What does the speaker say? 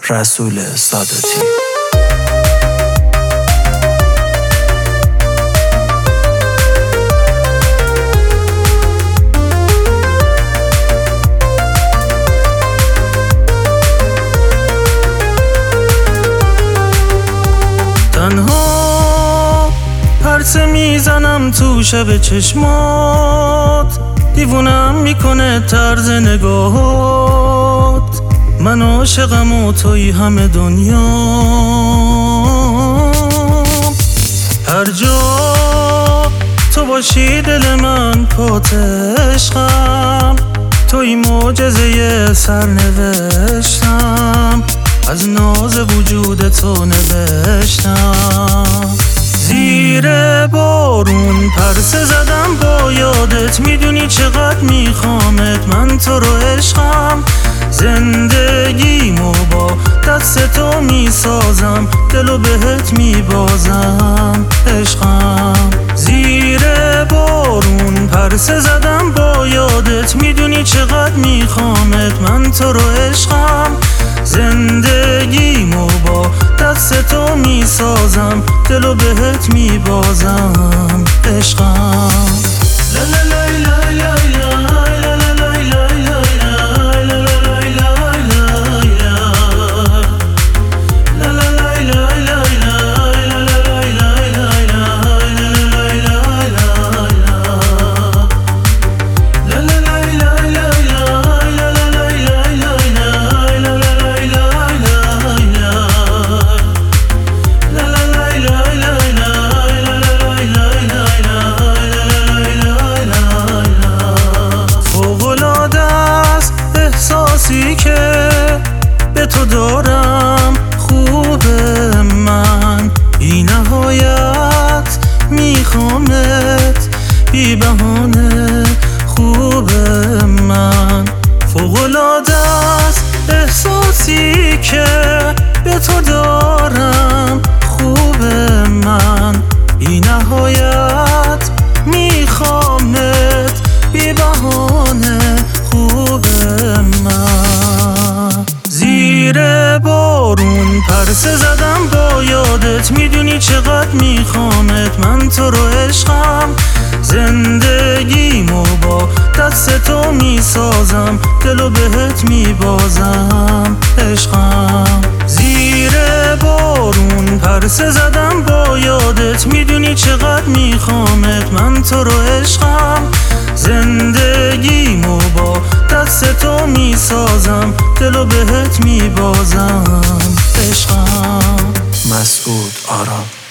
رسول ساداتی. تنها پرسه میزنم تو شب چشمات، دیوونم میکنه طرز نگاهات. من عاشقم و توی همه دنیا، هر جا تو باشی دل من پات عشقم. توی معجزه سرنوشتم، از ناز وجود تو نوشتم. زیر بارون پرسه زدم با یادت، میدونی چقدر میخوامت. من تو رو عشقم، زندگیمو با دست تو میسازم، دلو بهت میبازم عشقم. زیر بارون پرسه زدم با یادت، میدونی چقدر میخوامت. من تو رو عشقم، زندگیمو با دست تو میسازم، دلو بهت میبازم عشقم. لا لا لا لا لا لا لا لا لا که به تو دارم خوبه. من بی نهایت میخوامت، بی بهانه خوبه. من فوق‌العاده است احساسی که به تو دارم خوبه. من بی نهایت میخوامت، بی بهانه خوبه. من زیر بارون پرسه زدم با یادت، میدونی چقدر میخوامت. من تو رو عشقم، زندگیمو با دست تو میسازم، دلو بهت میبازم عشقم. زیر بارون پرسه زدم با یادت، میدونی چقدر میخوامت. من تو رو عشقم، زندگیمو با دست تو میسازم، دلو بهت میبازم عشقم. مسعود آرام.